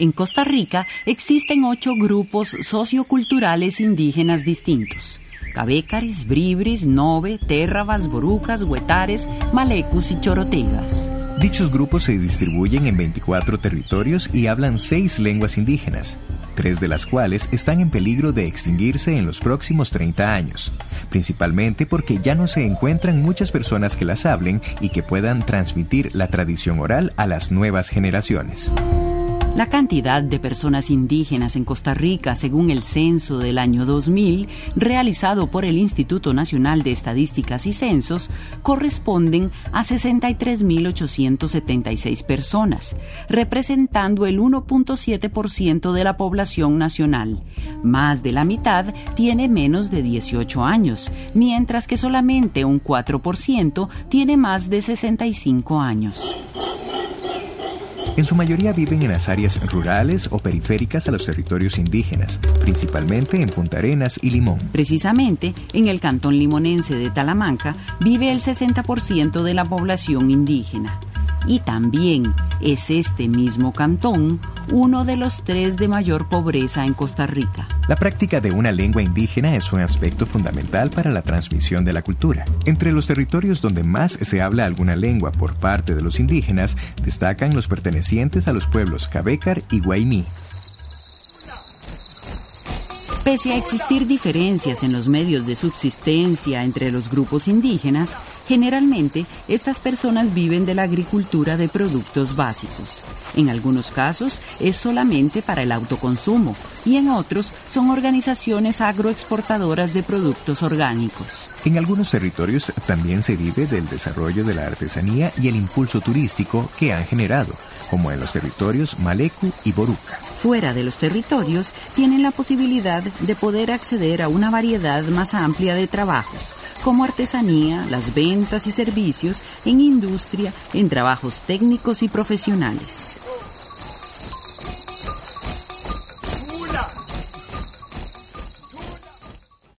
En Costa Rica existen 8 grupos socioculturales indígenas distintos: Cabécares, Bribris, Nove, Térrabas, Borucas, Huetares, Malecus y Chorotegas. Dichos grupos se distribuyen en 24 territorios y hablan 6 lenguas indígenas, 3 de las cuales están en peligro de extinguirse en los próximos 30 años, principalmente porque ya no se encuentran muchas personas que las hablen y que puedan transmitir la tradición oral a las nuevas generaciones. La cantidad de personas indígenas en Costa Rica, según el censo del año 2000, realizado por el Instituto Nacional de Estadísticas y Censos, corresponden a 63.876 personas, representando el 1.7% de la población nacional. Más de la mitad tiene menos de 18 años, mientras que solamente un 4% tiene más de 65 años. En su mayoría viven en las áreas rurales o periféricas a los territorios indígenas, principalmente en Punta Arenas y Limón. Precisamente, en el cantón limonense de Talamanca vive el 60% de la población indígena. Y también es este mismo cantón uno de los 3 de mayor pobreza en Costa Rica. La práctica de una lengua indígena es un aspecto fundamental para la transmisión de la cultura. Entre los territorios donde más se habla alguna lengua por parte de los indígenas, destacan los pertenecientes a los pueblos Cabécar y Guayní. Pese a existir diferencias en los medios de subsistencia entre los grupos indígenas, generalmente estas personas viven de la agricultura de productos básicos. En algunos casos es solamente para el autoconsumo y en otros son organizaciones agroexportadoras de productos orgánicos. En algunos territorios también se vive del desarrollo de la artesanía y el impulso turístico que han generado, como en los territorios Malecu y Boruca. Fuera de los territorios tienen la posibilidad de poder acceder a una variedad más amplia de trabajos, como artesanía, las ventas y servicios, en industria, en trabajos técnicos y profesionales.